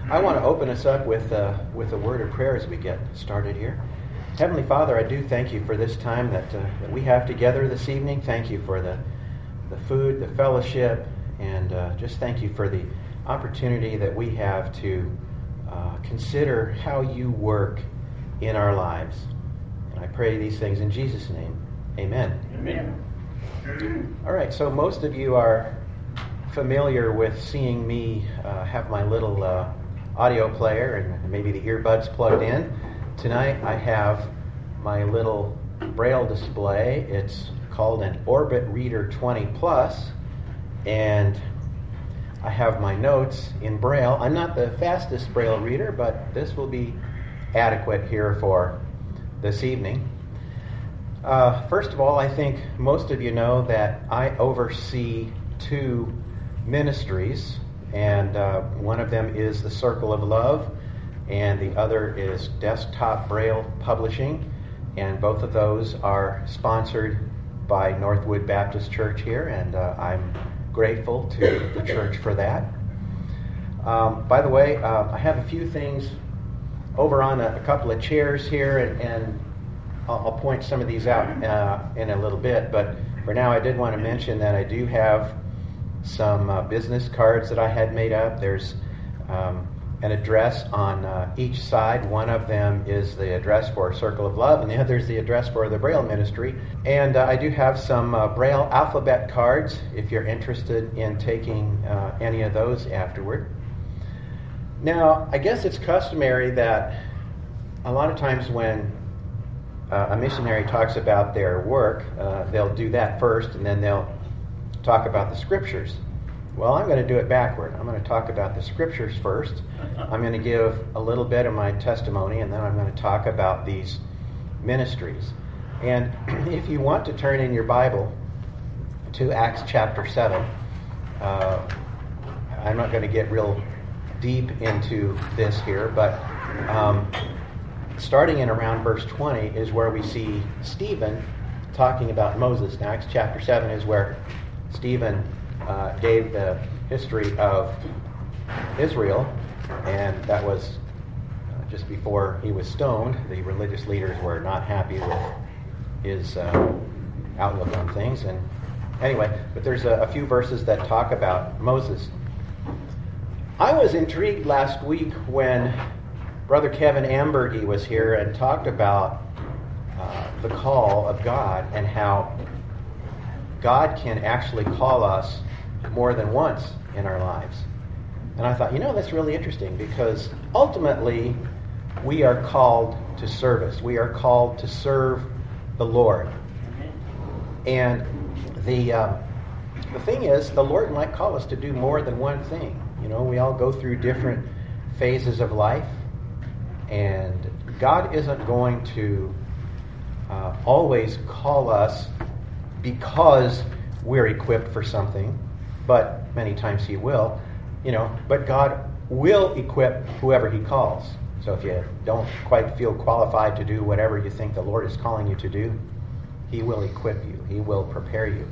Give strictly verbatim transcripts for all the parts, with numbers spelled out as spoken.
I want to open us up with uh, with a word of prayer as we get started here. Heavenly Father, I do thank you for this time that, uh, that we have together this evening. Thank you for the the food, the fellowship, and uh, just thank you for the opportunity that we have to uh, consider how you work in our lives. And I pray these things in Jesus' name. Amen. Amen. All right, so most of you are familiar with seeing me uh, have my little uh, audio player and maybe the earbuds plugged in. Tonight I have my little Braille display. It's called an Orbit Reader twenty plus, and I have my notes in Braille. I'm not the fastest Braille reader, but this will be adequate here for this evening. Uh, first of all, I think most of you know that I oversee two ministries, and uh, one of them is the Circle of Love, and the other is Desktop Braille Publishing, and both of those are sponsored by Northwood Baptist Church here, and uh, I'm grateful to the church for that. Um, by the way, uh, I have a few things over on a, a couple of chairs here, and, and I'll, I'll point some of these out uh, in a little bit, but for now I did want to mention that I do have some uh, business cards that I had made up. There's um, an address on uh, each side. One of them is the address for Circle of Love, and the other is the address for the Braille Ministry. And uh, I do have some uh, Braille alphabet cards if you're interested in taking uh, any of those afterward. Now, I guess it's customary that a lot of times when uh, a missionary talks about their work, uh, they'll do that first, and then they'll talk about the scriptures. Well, I'm going to do it backward. I'm going to talk about the scriptures first. I'm going to give a little bit of my testimony, and then I'm going to talk about these ministries. And if you want to turn in your Bible to Acts chapter seven, uh, I'm not going to get real deep into this here, but um, starting in around verse twenty is where we see Stephen talking about Moses. Now, Acts chapter seven is where Stephen uh, gave the history of Israel, and that was uh, just before he was stoned. The religious leaders were not happy with his uh, outlook on things. And anyway, but there's a, a few verses that talk about Moses. I was intrigued last week when Brother Kevin Ambergy was here and talked about uh, the call of God and how God can actually call us more than once in our lives. And I thought, you know, that's really interesting, because ultimately we are called to service. We are called to serve the Lord. And the uh, the thing is, the Lord might call us to do more than one thing. You know, we all go through different phases of life, and God isn't going to uh, always call us because we're equipped for something, but many times He will, you know, but God will equip whoever He calls. So if you don't quite feel qualified to do whatever you think the Lord is calling you to do, He will equip you. He will prepare you.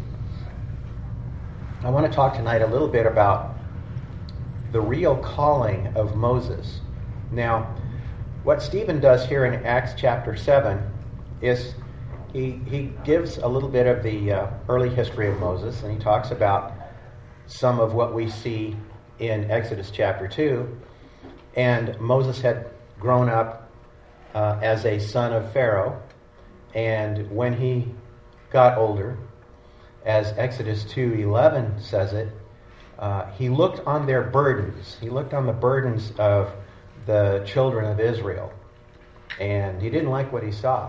I want to talk tonight a little bit about the real calling of Moses. Now, what Stephen does here in Acts chapter seven is He, he gives a little bit of the uh, early history of Moses, and he talks about some of what we see in Exodus chapter two. And Moses had grown up uh, as a son of Pharaoh, and when he got older, as Exodus two eleven says it, uh, he looked on their burdens. He looked on the burdens of the children of Israel, and he didn't like what he saw.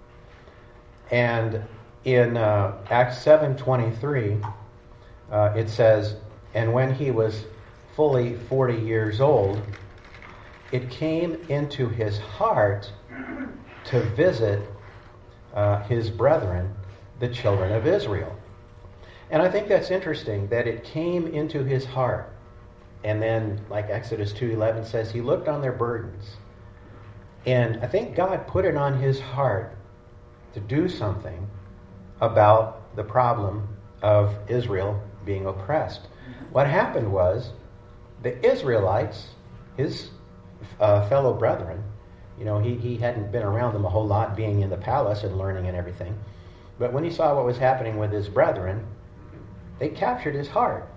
And in uh, Acts seven twenty-three, uh, it says, "And when he was fully forty years old, it came into his heart to visit uh, his brethren, the children of Israel." And I think that's interesting, that it came into his heart. And then, like Exodus two eleven says, he looked on their burdens. And I think God put it on his heart to do something about the problem of Israel being oppressed. What happened was the Israelites his uh, fellow brethren. You know, he, he hadn't been around them a whole lot, being in the palace and learning and everything. But when he saw what was happening with his brethren, they captured his heart.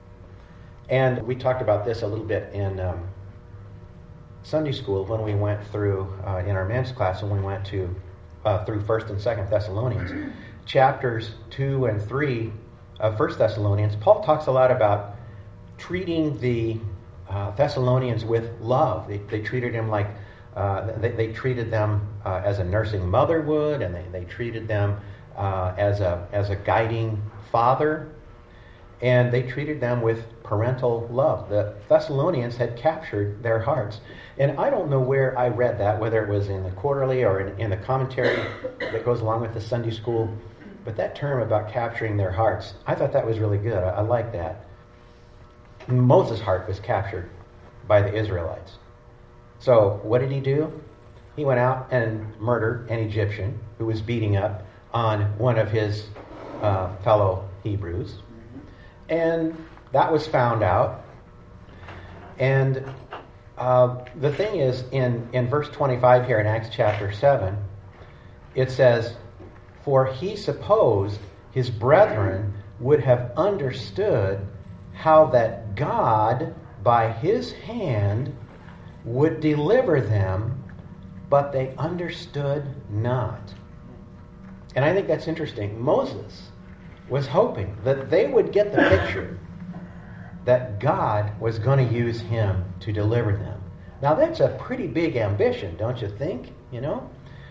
And we talked about this a little bit in um, Sunday school when we went through, uh, in our men's class, when we went to uh, through First and Second Thessalonians. Chapters two and three of First Thessalonians, Paul talks a lot about treating the uh, Thessalonians with love. They, they treated him like, uh, they, they treated them uh, as a nursing mother would, and they, they treated them uh, as a as a guiding father, and they treated them with parental love. The Thessalonians had captured their hearts. And I don't know where I read that, whether it was in the quarterly or in, in the commentary that goes along with the Sunday school, but that term about capturing their hearts, I thought that was really good. I, I like that. Moses' heart was captured by the Israelites. So what did he do? He went out and murdered an Egyptian who was beating up on one of his uh, fellow Hebrews. And that was found out. And uh, the thing is, in, in verse twenty-five here in Acts chapter seven, it says, "For he supposed his brethren would have understood how that God, by his hand, would deliver them, but they understood not." And I think that's interesting. Moses was hoping that they would get the picture that God was going to use him to deliver them. Now that's a pretty big ambition, don't you think? You know?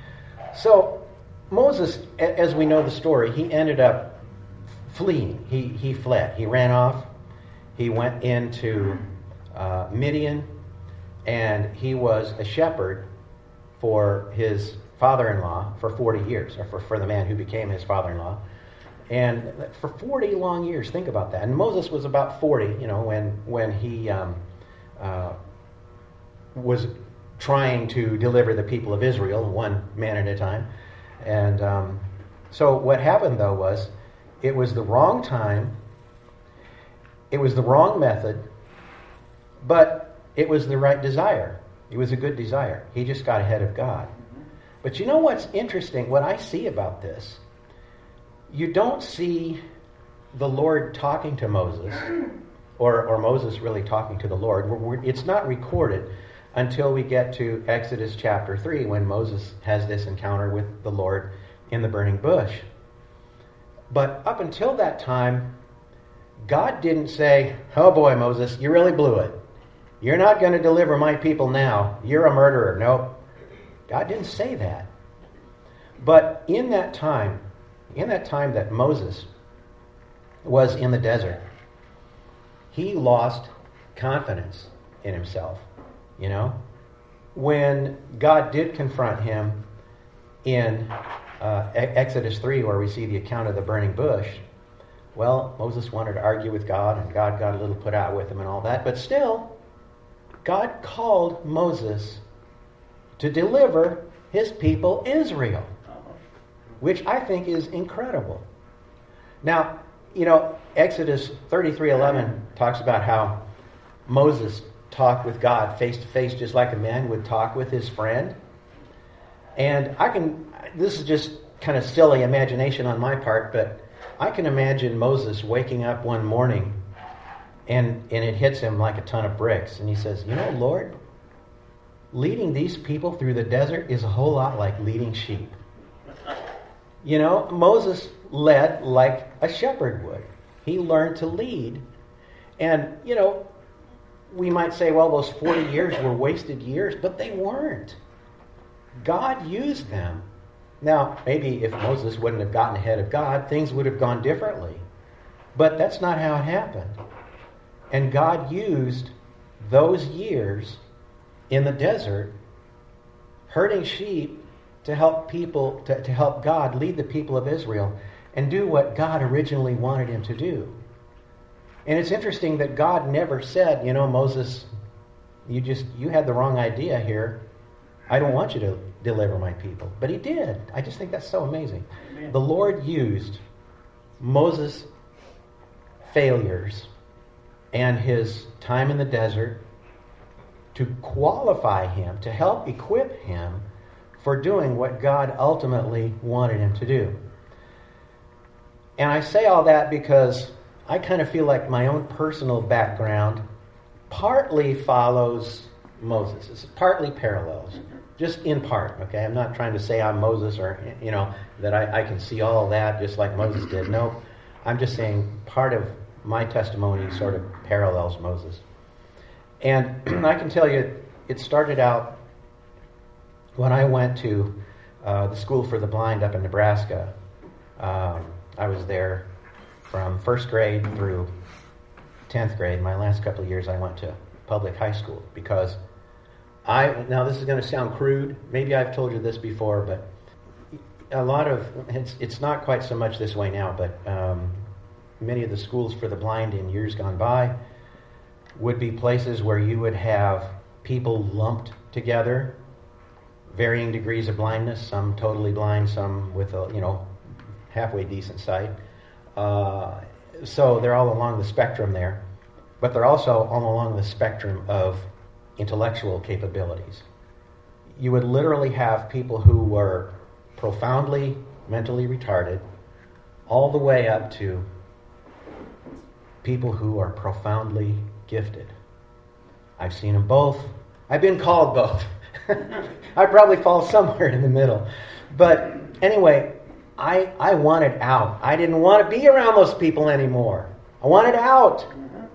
So Moses, as we know the story, he ended up fleeing. He he fled. He ran off. He went into uh, Midian, and he was a shepherd for his father-in-law for forty years, or for, for the man who became his father-in-law. And for forty long years, think about that. And Moses was about forty, you know, when when he um, uh, was trying to deliver the people of Israel, one man at a time. And um, so what happened, though, was it was the wrong time, it was the wrong method, but it was the right desire. It was a good desire. He just got ahead of God. But you know what's interesting, what I see about this? You don't see the Lord talking to Moses, or, or Moses really talking to the Lord. We're, we're, it's not recorded until we get to Exodus chapter three, when Moses has this encounter with the Lord in the burning bush. But up until that time, God didn't say, "Oh boy, Moses, you really blew it. You're not going to deliver my people now. You're a murderer." Nope. God didn't say that. But in that time, in that time that Moses was in the desert, he lost confidence in himself. You know, when God did confront him in uh, Exodus three, where we see the account of the burning bush, well, Moses wanted to argue with God, and God got a little put out with him and all that. But still, God called Moses to deliver his people Israel, which I think is incredible. Now, you know, Exodus thirty-three eleven talks about how Moses talked with God face to face, just like a man would talk with his friend. And I can, this is just kind of silly imagination on my part, but I can imagine Moses waking up one morning and, and it hits him like a ton of bricks. And he says, "You know, Lord, leading these people through the desert is a whole lot like leading sheep." You know, Moses led like a shepherd would. He learned to lead. And, you know, we might say, well, those forty years were wasted years, but they weren't. God used them. Now, maybe if Moses wouldn't have gotten ahead of God, things would have gone differently. But that's not how it happened. And God used those years in the desert, herding sheep, to help people, to, to help God lead the people of Israel and do what God originally wanted him to do. And it's interesting that God never said, you know, Moses, you just, you had the wrong idea here. I don't want you to deliver my people. But he did. I just think that's so amazing. Amen. The Lord used Moses' failures and his time in the desert to qualify him, to help equip him for doing what God ultimately wanted him to do. And I say all that because I kind of feel like my own personal background partly follows Moses. It's partly parallels, just in part, okay? I'm not trying to say I'm Moses or, you know, that I, I can see all of that just like Moses did. No, I'm just saying part of my testimony sort of parallels Moses. And I can tell you, it started out when I went to uh, the School for the Blind up in Nebraska. Um, I was there from first grade through tenth grade. My last couple of years I went to public high school because I, now this is going to sound crude. Maybe I've told you this before, but a lot of, it's, it's not quite so much this way now, but um, many of the schools for the blind in years gone by would be places where you would have people lumped together, varying degrees of blindness, some totally blind, some with a, you know, halfway decent sight. Uh, so they're all along the spectrum there, but they're also all along the spectrum of intellectual capabilities. You would literally have people who were profoundly mentally retarded all the way up to people who are profoundly gifted. I've seen them both. I've been called both. I probably fall somewhere in the middle. But anyway, I I wanted out. I didn't want to be around those people anymore. I wanted out.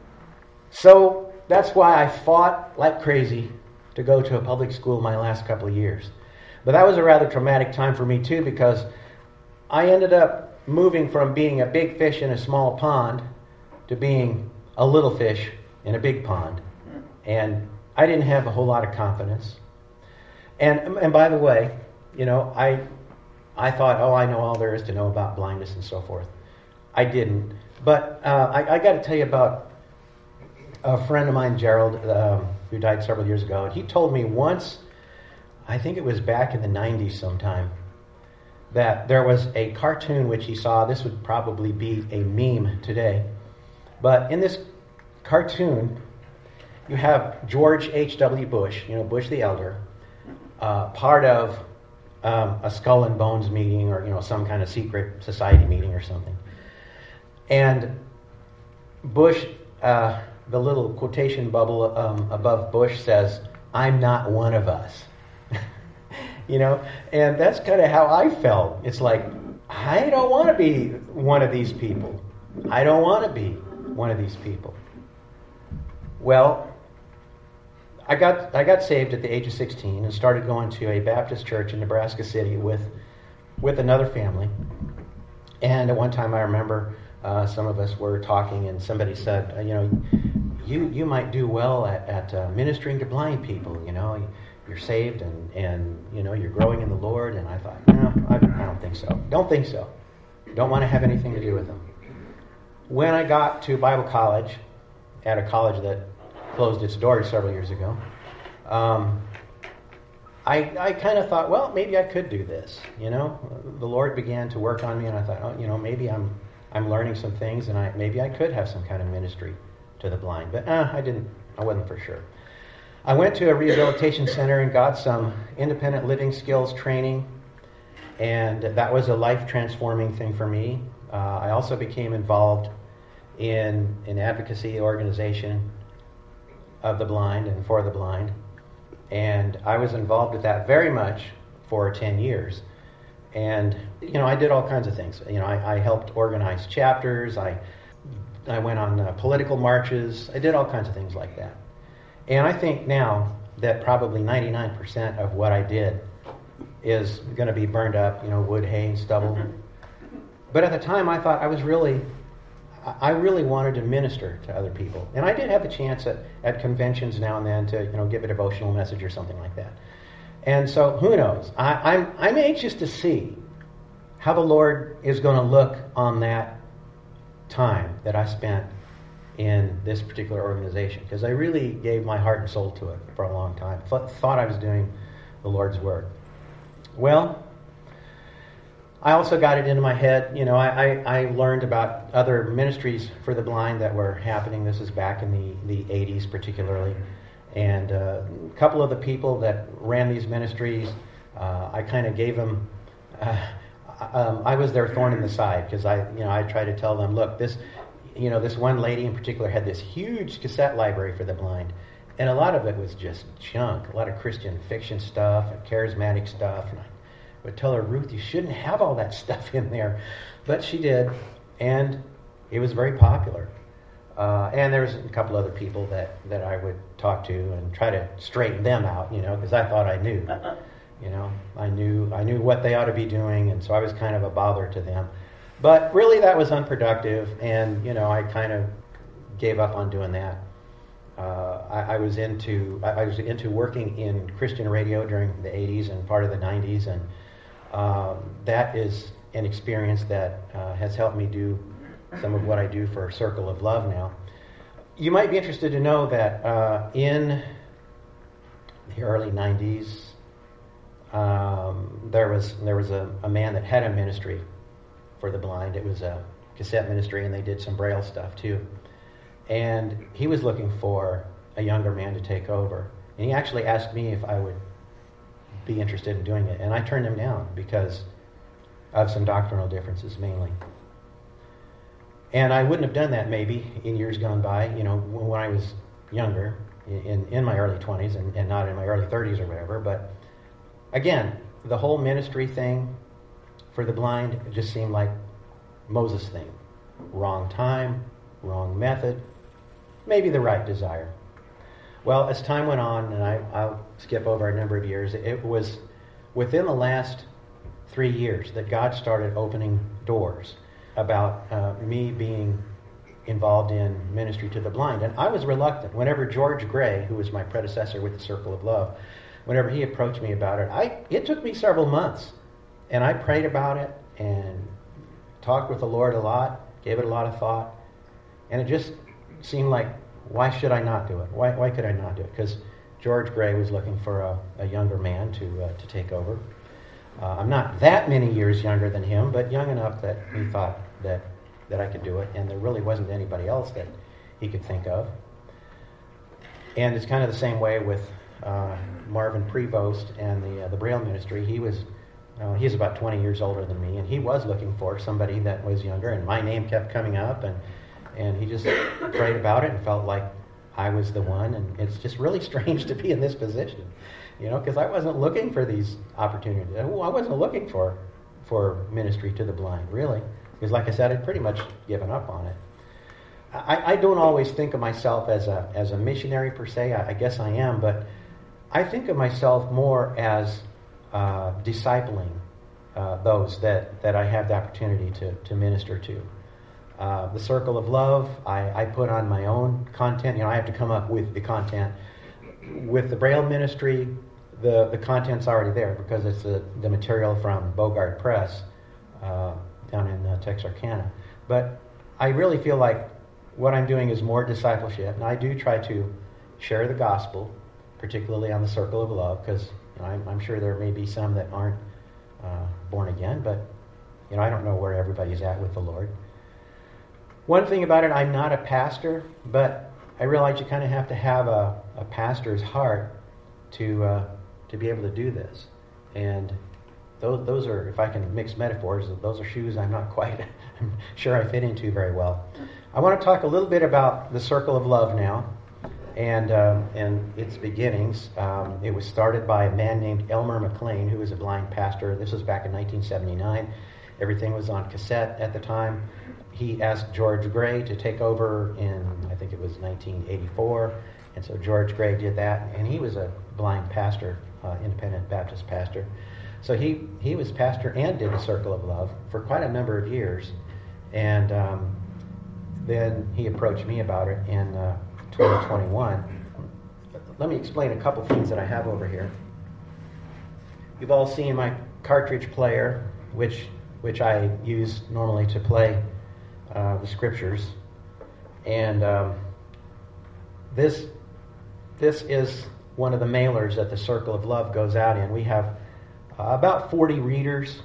So that's why I fought like crazy to go to a public school my last couple of years. But that was a rather traumatic time for me too, because I ended up moving from being a big fish in a small pond to being a little fish in a big pond. And I didn't have a whole lot of confidence. And and by the way, you know, I I thought, oh, I know all there is to know about blindness and so forth. I didn't. But uh, I, I got to tell you about a friend of mine, Gerald, um, who died several years ago. And he told me once, I think it was back in the nineties sometime, that there was a cartoon which he saw. This would probably be a meme today. But in this cartoon, you have George H W. Bush, you know, Bush the elder, uh, part of um, a Skull and Bones meeting, or, you know, some kind of secret society meeting or something. And Bush, uh, the little quotation bubble um, above Bush says, "I'm not one of us." You know, and that's kind of how I felt. It's like, I don't want to be one of these people. I don't want to be one of these people. Well, I got I got saved at the age of sixteen and started going to a Baptist church in Nebraska City with with another family. And at one time, I remember uh, some of us were talking, and somebody said, uh, you know, you you might do well at, at uh, ministering to blind people. You know, you're saved and and you know you're growing in the Lord. And I thought, no, I, I don't think so. Don't think so. Don't want to have anything to do with them. When I got to Bible college, at a college that closed its doors several years ago, um, I, I kind of thought, well, maybe I could do this. You know, the Lord began to work on me, and I thought, oh, you know, maybe I'm I'm learning some things, and I maybe I could have some kind of ministry to the blind. But uh, I didn't. I wasn't for sure. I went to a rehabilitation center and got some independent living skills training, and that was a life transforming thing for me. Uh, I also became involved in an advocacy organization of the blind and for the blind. And I was involved with that very much for ten years. And, you know, I did all kinds of things. You know, I, I helped organize chapters. I I went on uh, political marches. I did all kinds of things like that. And I think now that probably ninety-nine percent of what I did is going to be burned up, you know, wood, hay, and stubble. But at the time, I thought I was really... I really wanted to minister to other people. And I did have the chance at, at conventions now and then to, you know, give a devotional message or something like that. And so, who knows? I, I'm I'm anxious to see how the Lord is going to look on that time that I spent in this particular organization. Because I really gave my heart and soul to it for a long time. Th- thought I was doing the Lord's work. Well, I also got it into my head, you know, I, I, I learned about other ministries for the blind that were happening. This is back in the, the eighties particularly. And uh, a couple of the people that ran these ministries, uh, I kind of gave them, uh, um, I was their thorn in the side, because I, you know, I tried to tell them, look, this, you know, this one lady in particular had this huge cassette library for the blind, and a lot of it was just junk, a lot of Christian fiction stuff and charismatic stuff. And I would tell her, Ruth, you shouldn't have all that stuff in there, but she did, and it was very popular. Uh, and there was a couple other people that, that I would talk to and try to straighten them out, you know, because I thought I knew. You know, I knew I knew what they ought to be doing, and so I was kind of a bother to them. But really, that was unproductive, and you know, I kind of gave up on doing that. Uh, I, I was into I, I was into working in Christian radio during the eighties and part of the nineties, and um, that is an experience that uh, has helped me do some of what I do for Circle of Love now. You might be interested to know that uh, in the early nineties, um, there was there was a, a man that had a ministry for the blind. It was a cassette ministry, and they did some Braille stuff too. And he was looking for a younger man to take over. And he actually asked me if I would be interested in doing it. And I turned him down because of some doctrinal differences mainly. And I wouldn't have done that maybe in years gone by, you know, when I was younger, in, in my early twenties and, and not in my early thirties or whatever. But again, the whole ministry thing for the blind just seemed like Moses' thing. Wrong time, wrong method, maybe the right desire. Well, as time went on, and I, I'll skip over a number of years, it was within the last three years that God started opening doors about uh, me being involved in ministry to the blind. And I was reluctant. Whenever George Gray, who was my predecessor with the Circle of Love, whenever he approached me about it, I it took me several months. And I prayed about it and talked with the Lord a lot, gave it a lot of thought. And it just seemed like, why should I not do it? Why why could I not do it? Because George Gray was looking for a, a younger man to uh, to take over. Uh, I'm not that many years younger than him, but young enough that he thought that, that I could do it, and there really wasn't anybody else that he could think of. And it's kind of the same way with uh, Marvin Prevost and the uh, the Braille ministry. He was uh, he's about twenty years older than me, and he was looking for somebody that was younger, and my name kept coming up, and and he just prayed about it and felt like I was the one. And it's just really strange to be in this position, you know, because I wasn't looking for these opportunities. I wasn't looking for for ministry to the blind, really, because like I said, I'd pretty much given up on it. I, I don't always think of myself as a as a missionary per se. I, I guess I am, but I think of myself more as uh, discipling uh, those that, that I have the opportunity to, to minister to. Uh, the Circle of Love, I, I put on my own content. You know, I have to come up with the content. With the Braille ministry, the, the content's already there because it's the, the material from Bogart Press uh, down in uh, Texarkana. But I really feel like what I'm doing is more discipleship, and I do try to share the gospel, particularly on the Circle of Love, because you know, I'm, I'm sure there may be some that aren't uh, born again, but you know, I don't know where everybody's at with the Lord. One thing about it, I'm not a pastor, but I realize you kind of have to have a, a pastor's heart to uh, to be able to do this. And those those are, if I can mix metaphors, those are shoes I'm not quite I'm sure I fit into very well. I want to talk a little bit about the Circle of Love now, and um, and its beginnings. Um, it was started by a man named Elmer McLean, who was a blind pastor. This was back in nineteen seventy-nine. Everything was on cassette at the time. He asked George Gray to take over in, I think it was nineteen eighty-four, and so George Gray did that, and he was a blind pastor, uh, independent Baptist pastor. So he, he was pastor and did the Circle of Love for quite a number of years, and um, then he approached me about it in uh, twenty twenty-one. Let me explain a couple things that I have over here. You've all seen my cartridge player, which which I use normally to play uh, the scriptures, and um, this this is one of the mailers that the Circle of Love goes out in. We have uh, about forty readers,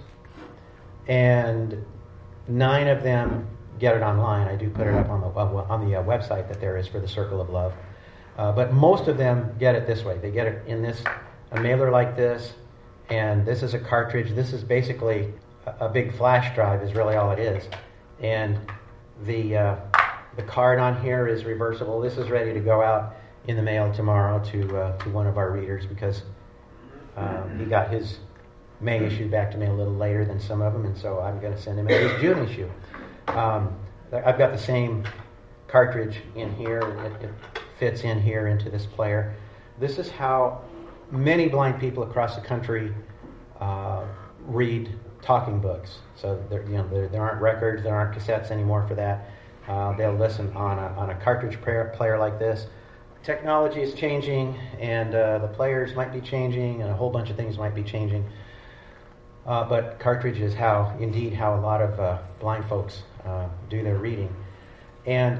and nine of them get it online. I do put it up on the on the uh, website that there is for the Circle of Love. Uh, but most of them get it this way. They get it in this, a mailer like this, and this is a cartridge. This is basically a, a big flash drive is really all it is. And the uh, the card on here is reversible. This is ready to go out in the mail tomorrow to uh, to one of our readers because um, he got his May issue back to me a little later than some of them, and so I'm going to send him his June issue. Um, I've got the same cartridge in here. It, it fits in here into this player. This is how many blind people across the country uh, read talking books. So there, you know, there, there aren't records, there aren't cassettes anymore for that. Uh, they'll listen on a, on a cartridge player, player like this. Technology is changing, and uh, the players might be changing, and a whole bunch of things might be changing. Uh, but cartridge is how, indeed, how a lot of uh, blind folks uh, do their reading. And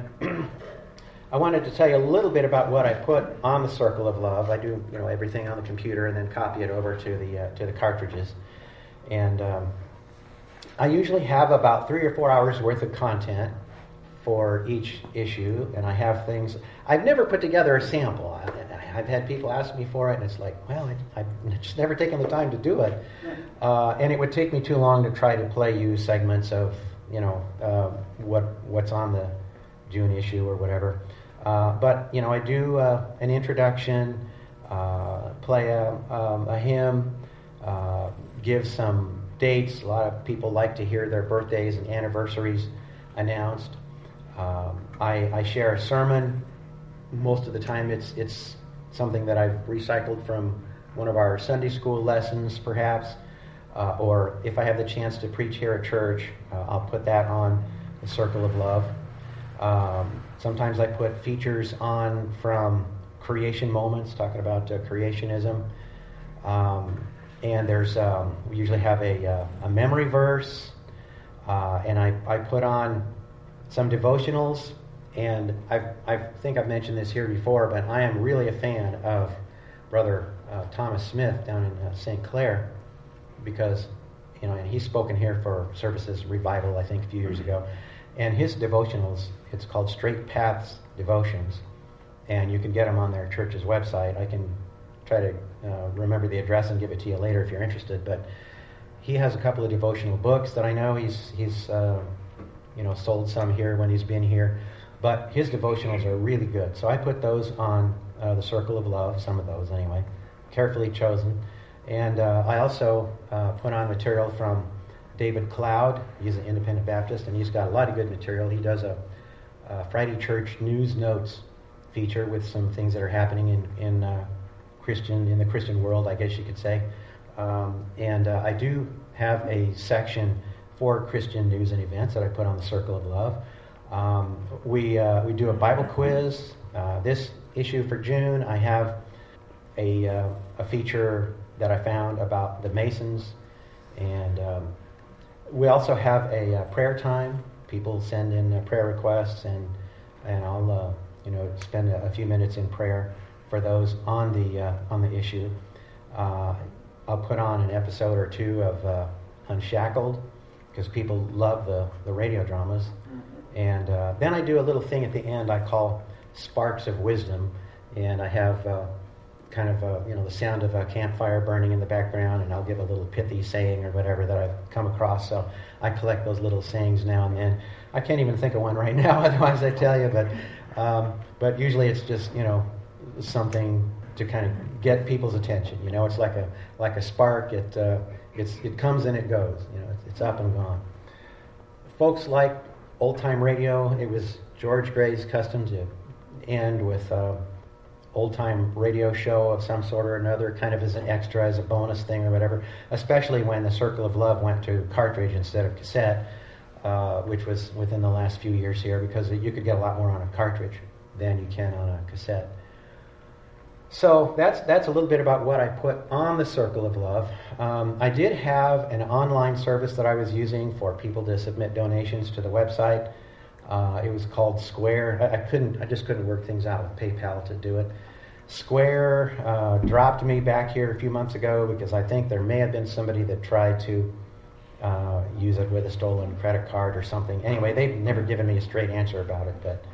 I wanted to tell you a little bit about what I put on the Circle of Love. I do, you know, everything on the computer and then copy it over to the uh, to the cartridges. And um, I usually have about three or four hours worth of content for each issue, and I have things. I've never put together a sample. I, I've had people ask me for it, and it's like, well, I, I've just never taken the time to do it. Uh, and it would take me too long to try to play you segments of, you know, uh, what what's on the June issue or whatever. Uh, but, you know, I do uh, an introduction, uh, play a, um, a hymn, uh, give some dates. A lot of people like to hear their birthdays and anniversaries announced. Um, I, I share a sermon. Most of the time it's it's something that I've recycled from one of our Sunday school lessons, perhaps. Uh, or if I have the chance to preach here at church, uh, I'll put that on the Circle of Love. Um, sometimes I put features on from creation moments, talking about uh, creationism. Um, and there's um, we usually have a, uh, a memory verse, uh, and I, I put on some devotionals. And I've, I think I've mentioned this here before, but I am really a fan of Brother uh, Thomas Smith down in uh, Saint Clair, because, you know, and he's spoken here for Services Revival, I think, a few years ago. And his devotionals, it's called Straight Paths Devotions, and you can get them on their church's website. I can try to uh, remember the address and give it to you later if you're interested. But he has a couple of devotional books that I know he's he's uh, you know sold some here when he's been here. But his devotionals are really good. So I put those on uh, the Circle of Love, some of those anyway, carefully chosen. And uh, I also uh, put on material from David Cloud. He's an independent Baptist, and he's got a lot of good material. He does a, a Friday Church News Notes feature with some things that are happening in, in uh, Christian in the Christian world, I guess you could say. Um, and uh, I do have a section for Christian news and events that I put on the Circle of Love. Um, we uh, we do a Bible quiz. Uh, this issue for June, I have a uh, a feature that I found about the Masons, and um, we also have a uh, prayer time. People send in uh, prayer requests, and and I'll uh, you know spend a, a few minutes in prayer for those on the uh, on the issue. Uh, I'll put on an episode or two of uh, Unshackled, because people love the the radio dramas. And uh, then I do a little thing at the end I call Sparks of Wisdom, and I have uh, kind of uh, you know the sound of a campfire burning in the background, and I'll give a little pithy saying or whatever that I've come across. So I collect those little sayings now and then. I can't even think of one right now, otherwise I tell you. But um, but usually it's just you know something to kind of get people's attention. You know, it's like a like a spark. It uh, it's it comes and it goes. You know, it's, it's up and gone. Folks like old-time radio. It was George Gray's custom to end with uh, old-time radio show of some sort or another, kind of as an extra, as a bonus thing or whatever, especially when the Circle of Love went to cartridge instead of cassette, uh, which was within the last few years here, because you could get a lot more on a cartridge than you can on a cassette. So that's that's a little bit about what I put on the Circle of Love. Um, I did have an online service that I was using for people to submit donations to the website. Uh, it was called Square. I, I couldn't. I just couldn't work things out with PayPal to do it. Square uh, dropped me back here a few months ago because I think there may have been somebody that tried to uh, use it with a stolen credit card or something. Anyway, they've never given me a straight answer about it, but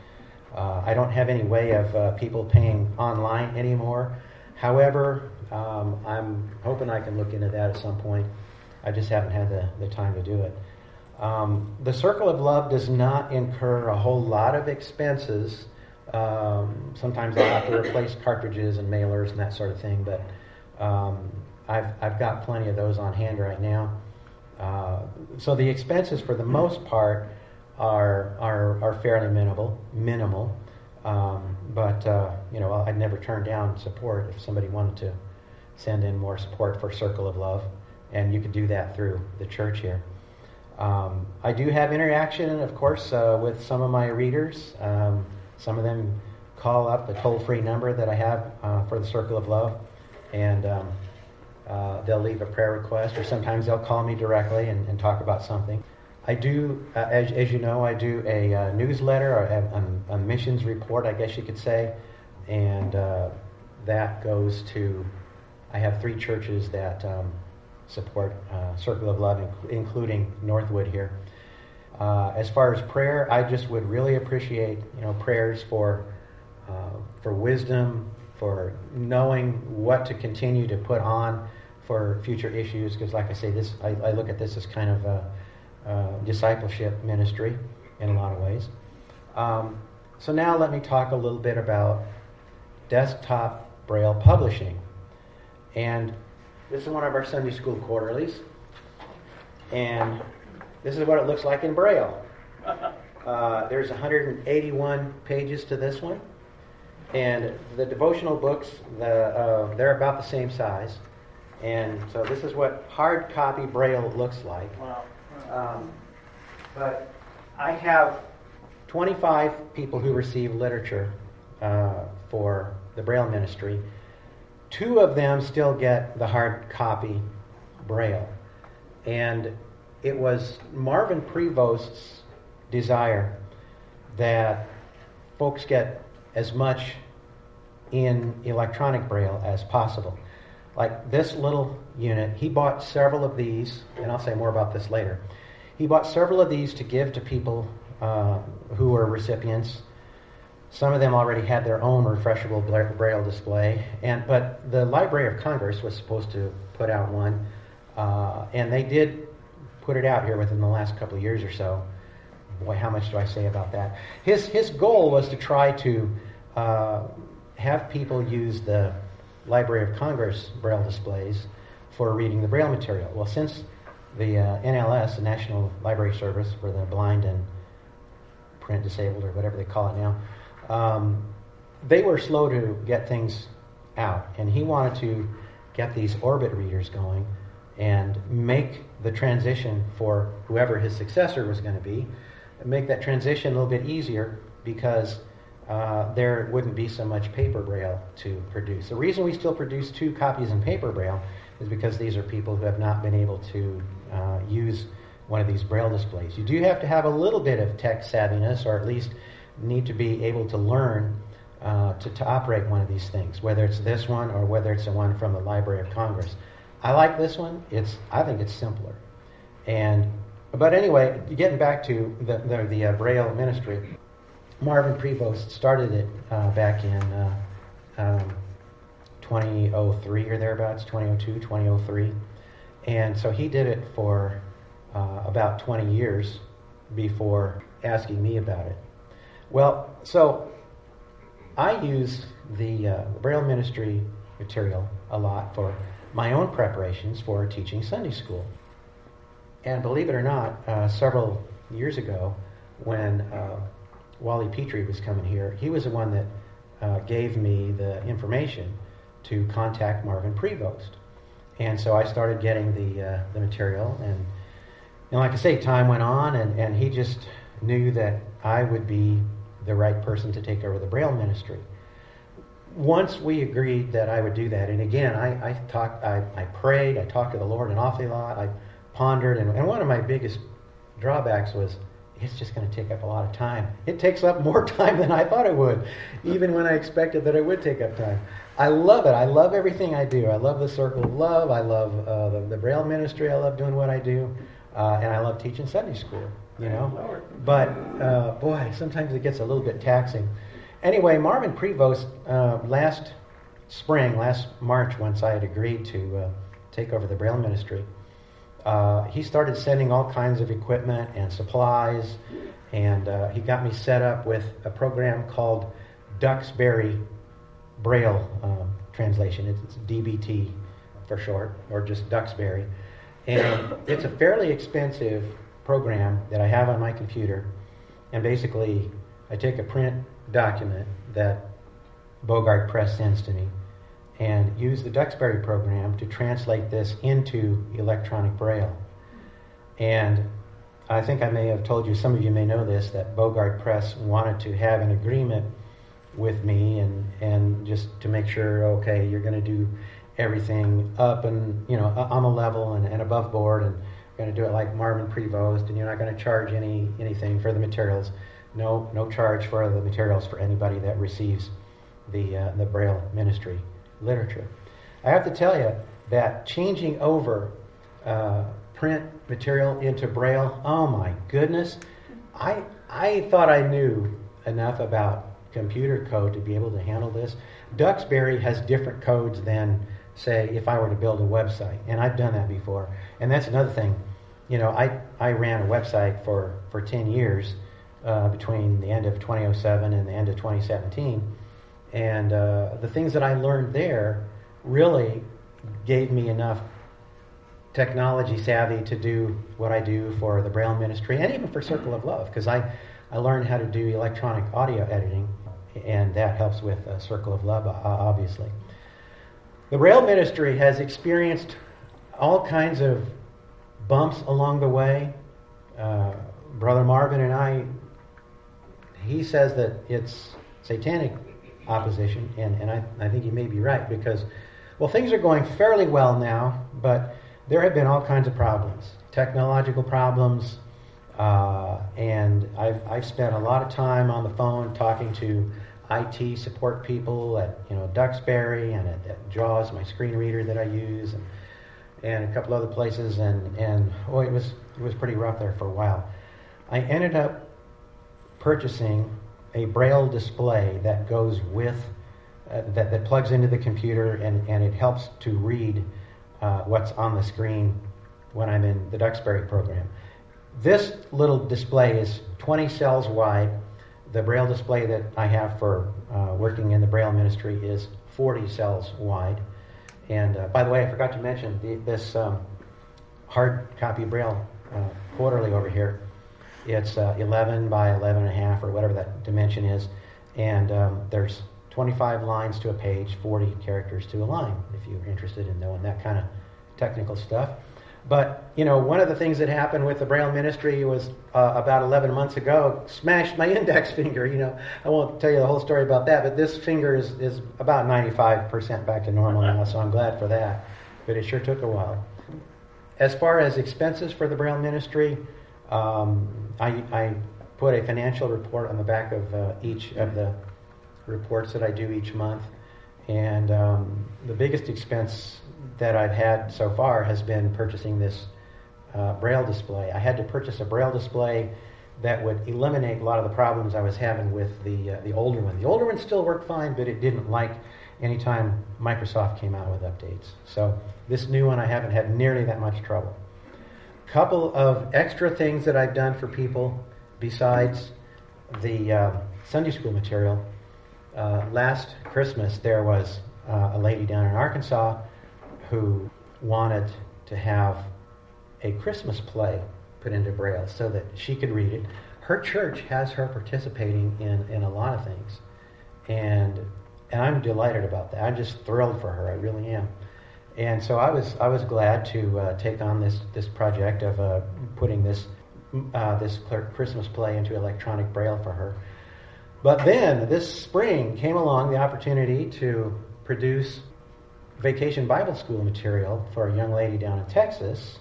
Uh, I don't have any way of uh, people paying online anymore. However, um, I'm hoping I can look into that at some point. I just haven't had the, the time to do it. Um, the Circle of Love does not incur a whole lot of expenses. Um, sometimes I have to replace cartridges and mailers and that sort of thing, but um, I've I've got plenty of those on hand right now. Uh, so the expenses, for the most part, are are are fairly minimal. Minimal, um, but uh, you know, I'd never turn down support if somebody wanted to send in more support for Circle of Love, and you could do that through the church here. Um, I do have interaction, of course, uh, with some of my readers. Um, some of them call up the toll-free number that I have uh, for the Circle of Love, and um, uh, they'll leave a prayer request, or sometimes they'll call me directly and, and talk about something. I do, uh, as, as you know, I do a uh, newsletter, or a, a missions report, I guess you could say, and uh, that goes to, I have three churches that um, support uh, Circle of Love, including Northwood here. Uh, as far as prayer, I just would really appreciate, you know, prayers for uh, for wisdom, for knowing what to continue to put on for future issues. Because, like I say, this I, I look at this as kind of a, a discipleship ministry in a lot of ways. Um, so now let me talk a little bit about desktop Braille publishing. And this is one of our Sunday school quarterlies, and this is what it looks like in Braille. Uh, there's one hundred eighty-one pages to this one, and the devotional books, the, uh, they're about the same size, and so this is what hard copy Braille looks like. Wow. Um, but I have twenty-five people who receive literature uh, for the Braille ministry. Two of them still get the hard copy Braille. And it was Marvin Prevost's desire that folks get as much in electronic Braille as possible. Like this little unit, he bought several of these, and I'll say more about this later. He bought several of these to give to people uh, who were recipients. Some of them already had their own refreshable Braille display, and but the Library of Congress was supposed to put out one, uh, and they did put it out here within the last couple of years or so. Boy, how much do I say about that? His his goal was to try to uh, have people use the Library of Congress Braille displays for reading the Braille material. Well, since the uh, N L S, the National Library Service for the Blind and Print Disabled, or whatever they call it now, Um, they were slow to get things out, and he wanted to get these Orbit readers going and make the transition for whoever his successor was going to be, make that transition a little bit easier, because uh, there wouldn't be so much paper Braille to produce. The reason we still produce two copies in paper Braille is because these are people who have not been able to uh, use one of these Braille displays. You do have to have a little bit of tech savviness, or at least need to be able to learn uh, to, to operate one of these things, whether it's this one or whether it's the one from the Library of Congress. I like this one. It's I think it's simpler. And but anyway, getting back to the the, the uh, Braille ministry, Marvin Prevost started it uh, back in uh, um, twenty oh three or thereabouts, twenty oh two, twenty oh three, and so he did it for uh, about twenty years before asking me about it. Well, so I use the uh, Braille ministry material a lot for my own preparations for teaching Sunday school. And believe it or not, uh, several years ago, when uh, Wally Petrie was coming here, he was the one that uh, gave me the information to contact Marvin Prevost. And so I started getting the uh, the material, and, and like I say, time went on, and, and he just knew that I would be the right person to take over the Braille ministry. Once we agreed that I would do that, and again, I, I talked, I, I prayed, I talked to the Lord an awfully lot, I pondered, and, and one of my biggest drawbacks was it's just going to take up a lot of time. It takes up more time than I thought it would, even when I expected that it would take up time. I love it. I love everything I do. I love the Circle of Love. I love uh, the, the Braille ministry. I love doing what I do. uh, and I love teaching Sunday school, you know. But, uh, boy, sometimes it gets a little bit taxing. Anyway, Marvin Prevost, uh, last spring, last March, once I had agreed to uh, take over the Braille ministry, uh, he started sending all kinds of equipment and supplies, and uh, he got me set up with a program called Duxbury Braille um, translation. It's D B T for short, or just Duxbury. And it's a fairly expensive program that I have on my computer. And basically, I take a print document that Bogart Press sends to me and use the Duxbury program to translate this into electronic Braille. And I think I may have told you, some of you may know this, that Bogart Press wanted to have an agreement with me and, and just to make sure, okay, you're going to do everything up and, you know, on the level and, and above board, and you're going to do it like Marvin Prevost, and you're not going to charge any anything for the materials. No, no charge for the materials for anybody that receives the uh, the Braille ministry literature. I have to tell you that changing over uh, print material into Braille, oh my goodness, I I thought I knew enough about computer code to be able to handle this. Duxbury has different codes than, say, if I were to build a website, and I've done that before. And that's another thing. You know, I, I ran a website for, for ten years uh, between the end of twenty oh seven and the end of twenty seventeen. And uh, the things that I learned there really gave me enough technology savvy to do what I do for the Braille ministry and even for Circle of Love, because I, I learned how to do electronic audio editing, and that helps with uh, Circle of Love, uh, obviously. The Braille ministry has experienced all kinds of bumps along the way. Uh, Brother Marvin and I, he says that it's satanic opposition, and, and I, I think he may be right, because, well, things are going fairly well now, but there have been all kinds of problems, technological problems, uh, and I've, I've spent a lot of time on the phone talking to I T support people at, you know, Duxbury and at, at JAWS, my screen reader that I use, and, and a couple other places, and, and oh, it was it was pretty rough there for a while. I ended up purchasing a Braille display that goes with, uh, that, that plugs into the computer, and, and it helps to read uh, what's on the screen when I'm in the Duxbury program. This little display is twenty cells wide. The Braille display that I have for uh, working in the Braille ministry is forty cells wide. And uh, by the way, I forgot to mention the, this um, hard copy Braille uh, quarterly over here. It's uh, eleven by eleven and a half, or whatever that dimension is. And um, there's twenty-five lines to a page, forty characters to a line, if you're interested in knowing that kind of technical stuff. But, you know, one of the things that happened with the Braille ministry was uh, about eleven months ago, smashed my index finger. You know, I won't tell you the whole story about that, but this finger is, is about ninety-five percent back to normal now, so I'm glad for that. But it sure took a while. As far as expenses for the Braille ministry, um, I, I put a financial report on the back of uh, each of the reports that I do each month. And um, the biggest expense that I've had so far has been purchasing this uh, Braille display. I had to purchase a Braille display that would eliminate a lot of the problems I was having with the uh, the older one. The older one still worked fine, but it didn't like anytime Microsoft came out with updates. So this new one, I haven't had nearly that much trouble. Couple of extra things that I've done for people besides the uh, Sunday school material. Uh, last Christmas, there was uh, a lady down in Arkansas who wanted to have a Christmas play put into Braille so that she could read it. Her church has her participating in, in a lot of things, and and I'm delighted about that. I'm just thrilled for her. I really am. And so I was I was glad to uh, take on this this project of uh, putting this uh, this Christmas play into electronic Braille for her. But then this spring came along the opportunity to produce Vacation Bible School material for a young lady down in Texas,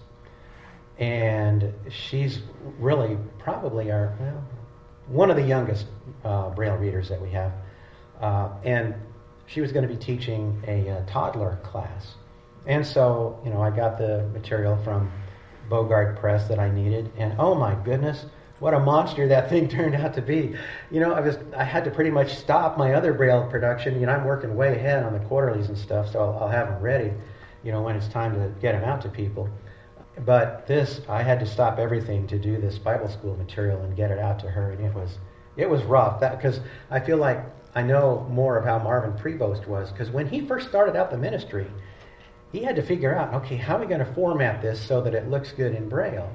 and she's really probably our well, one of the youngest uh, Braille readers that we have, uh, and she was going to be teaching a, a toddler class. And so, you know, I got the material from Bogart press that I needed, and oh my goodness, what a monster that thing turned out to be. You know, I was I had to pretty much stop my other Braille production. You know, I'm working way ahead on the quarterlies and stuff, so I'll, I'll have them ready, you know, when it's time to get them out to people. But this, I had to stop everything to do this Bible school material and get it out to her, and it was it was rough. That because I feel like I know more of how Marvin Prevost was, because when he first started out the ministry, he had to figure out, okay, how are we going to format this so that it looks good in Braille?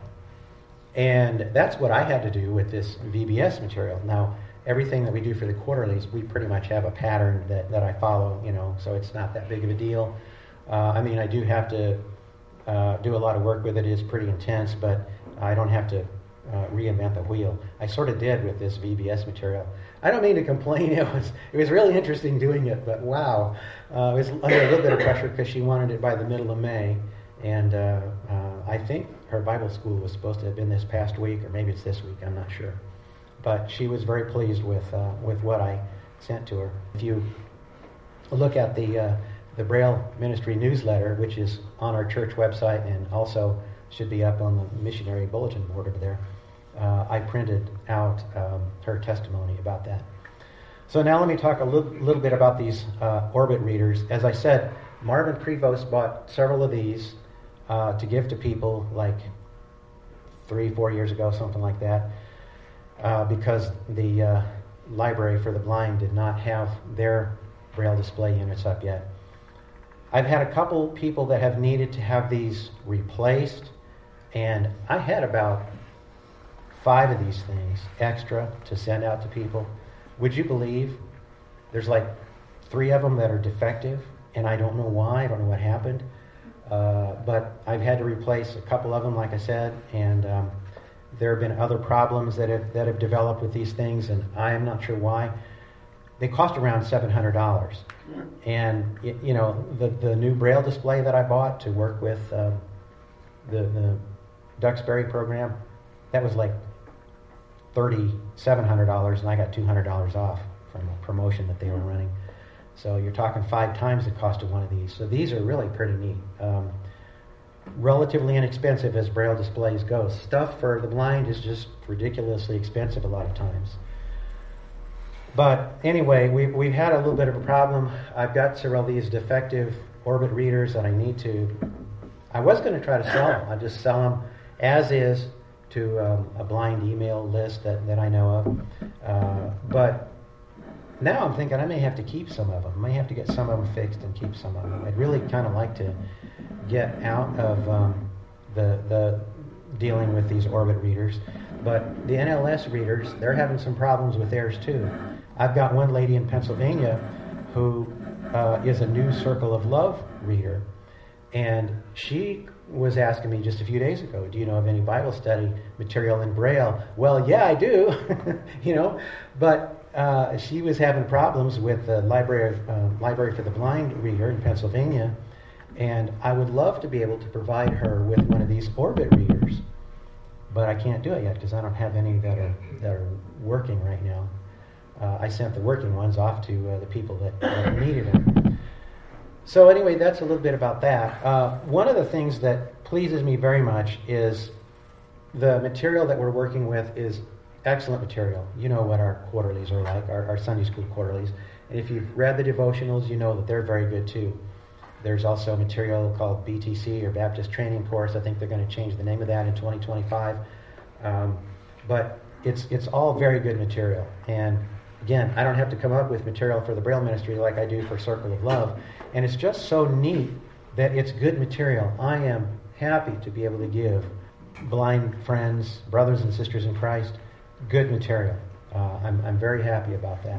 And that's what I had to do with this V B S material. Now, everything that we do for the quarterlies, we pretty much have a pattern that, that I follow, you know, so it's not that big of a deal. Uh, I mean, I do have to uh, do a lot of work with it. It is pretty intense, but I don't have to uh, reinvent the wheel. I sort of did with this V B S material. I don't mean to complain. It was it was really interesting doing it, but wow. Uh, it was under a little bit of pressure because she wanted it by the middle of May. And uh, uh, I think her Bible school was supposed to have been this past week, or maybe it's this week, I'm not sure. But she was very pleased with uh, with what I sent to her. If you look at the uh, the Braille Ministry newsletter, which is on our church website and also should be up on the missionary bulletin board over there, uh, I printed out um, her testimony about that. So now let me talk a little, little bit about these uh, Orbit readers. As I said, Marvin Prevost bought several of these uh, to give to people like three, four years ago, something like that, uh, because the uh, Library for the Blind did not have their Braille display units up yet. I've had a couple people that have needed to have these replaced, and I had about five of these things extra to send out to people. Would you believe there's like three of them that are defective, and I don't know why, I don't know what happened, uh, but I've had to replace a couple of them, like I said, and um, there have been other problems that have, that have developed with these things, and I am not sure why. They cost around seven hundred dollars. And, you know, the, the new Braille display that I bought to work with uh, the, the Duxbury program, that was like three thousand seven hundred dollars, and I got two hundred dollars off from a promotion that they were running. So you're talking five times the cost of one of these. So these are really pretty neat. Um, relatively inexpensive as Braille displays go. Stuff for the blind is just ridiculously expensive a lot of times. But anyway, we've, we've had a little bit of a problem. I've got several of these defective Orbit readers that I need to... I was going to try to sell them. I just sell them as is to um, a blind email list that, that I know of. Uh, but now I'm thinking I may have to keep some of them. I may have to get some of them fixed and keep some of them. I'd really kind of like to get out of um, the the dealing with these Orbit readers. But the N L S readers, they're having some problems with theirs too. I've got one lady in Pennsylvania who uh, is a new Circle of Love reader, and she was asking me just a few days ago, do you know of any Bible study material in Braille? Well, yeah, I do, you know, but uh, she was having problems with the Library, uh, Library for the Blind reader in Pennsylvania, and I would love to be able to provide her with one of these Orbit readers, but I can't do it yet because I don't have any that are, that are working right now. Uh, I sent the working ones off to uh, the people that, that needed them. So anyway, that's a little bit about that. Uh, one of the things that pleases me very much is the material that we're working with is excellent material. You know what our quarterlies are like, our, our Sunday school quarterlies. And if you've read the devotionals, you know that they're very good too. There's also material called B T C, or Baptist Training Course. I think they're going to change the name of that in twenty twenty-five. Um, but it's it's all very good material. And again, I don't have to come up with material for the Braille Ministry like I do for Circle of Love. And it's just so neat that it's good material. I am happy to be able to give blind friends, brothers and sisters in Christ, good material. Uh, I'm, I'm very happy about that.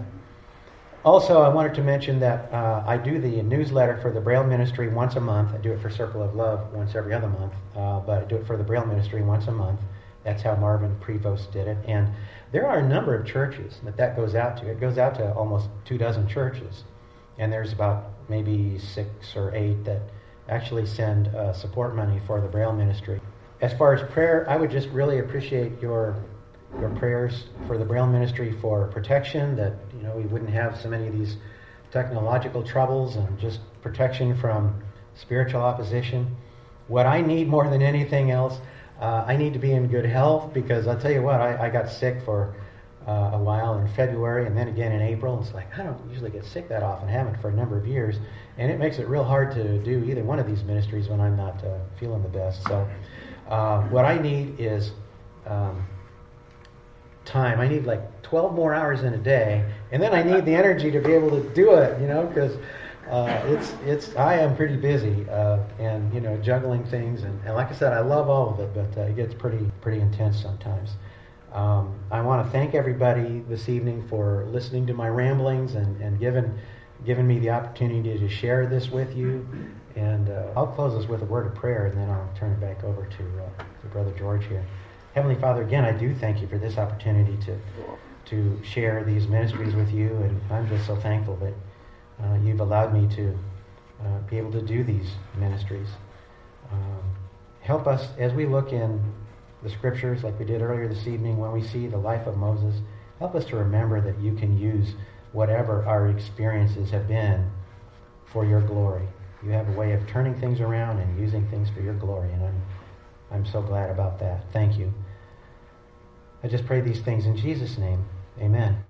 Also, I wanted to mention that uh, I do the newsletter for the Braille Ministry once a month. I do it for Circle of Love once every other month, uh, but I do it for the Braille Ministry once a month. That's how Marvin Prevost did it. And there are a number of churches that that goes out to. It goes out to almost two dozen churches. And there's about maybe six or eight that actually send uh, support money for the Braille Ministry. As far as prayer, I would just really appreciate your your prayers for the Braille Ministry for protection, that you know we wouldn't have so many of these technological troubles, and just protection from spiritual opposition. What I need more than anything else, Uh, I need to be in good health because I'll tell you what, I, I got sick for uh, a while in February and then again in April. It's like I don't usually get sick that often, haven't for a number of years, and it makes it real hard to do either one of these ministries when I'm not uh, feeling the best. So uh, what I need is um, time. I need like twelve more hours in a day, and then I need the energy to be able to do it, you know, because uh, it's it's I am pretty busy uh, and you know juggling things, and, and like I said, I love all of it, but uh, it gets pretty pretty intense sometimes. Um, I want to thank everybody this evening for listening to my ramblings and and giving giving me the opportunity to share this with you. And uh, I'll close this with a word of prayer, and then I'll turn it back over to uh, to Brother George here. Heavenly Father, again, I do thank you for this opportunity to to share these ministries with you, and I'm just so thankful that uh, you've allowed me to uh, be able to do these ministries. Um, help us as we look in the scriptures, like we did earlier this evening, when we see the life of Moses. Help us to remember that you can use whatever our experiences have been for your glory. You have a way of turning things around and using things for your glory, and I'm I'm so glad about that. Thank you. I just pray these things in Jesus' name. Amen.